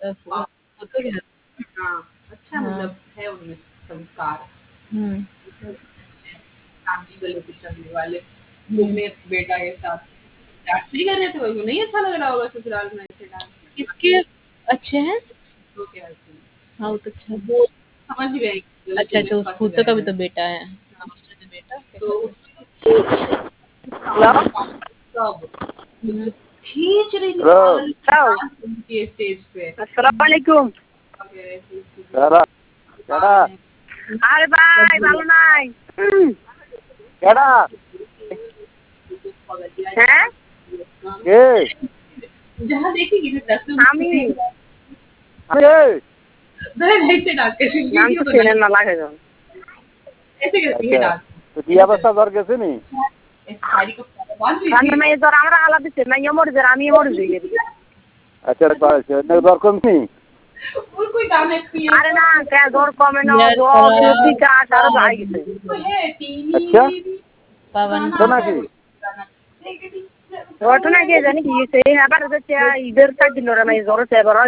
हाँ, वो तो क्या हाँ, अच्छा हाँ। मतलब है उनमें संस्कार। हुँ, अच्छे फैमिली वाले पे चलने वाले। वो हुँ। अपने बेटा के साथ डांस नहीं कर रहे थे, उनको नहीं अच्छा लग रहा होगा ससुराल में ऐसे डांस करना। किसके अच्छे हैं? तो क्या हस्बैंड बहुत अच्छा है। वो समझ गए कि गलत अच्छा, चीज़ में अच्छा उस फँस भूतों गए का भी हैं। तो बेटा है। हाँ, उसका जो बेटा तो कैसा था? उसमें हेलो सब हुँ। मतलब खींच रही थी हेलो पागल हेलो डांस करती है स्टेज पे। अस्सलाम वालेकुम केड़ा केड़ा दुकान है, আরে ভাই ভালো নাই हाँ, কেডা पगलिया হ্যাঁ डांस কে जहाँ देखेगी ना दस আমি लोग কে ऐसे डांस करती है, নাম वीडियो তো চেনে बनाई না লাগে ऐसे करती है আচ্ছা डांस। তো ऐसे বিয়া करती বাচ্চা দর গেছে নি है, ऐसे साड़ी को बांध ली কারণ थी। মেয়ে ধর আমরা আলাদা দিচ্ছে মেয়ে মরে যাবে আমি মরে যাই আচ্ছা দর কম নি और कोई गाना एक्सपीरियंस আরে हो না কে ধর কমে না यार জব खराब টিকা আরো যাই গেছে तो है আচ্ছা टीनी पवन गाना তো आता है নাকি वो गाना ঘটনা কে জানি কি সেই আবার হচ্ছে ঈদের 4 দিন ওরা মেয়ে জ্বর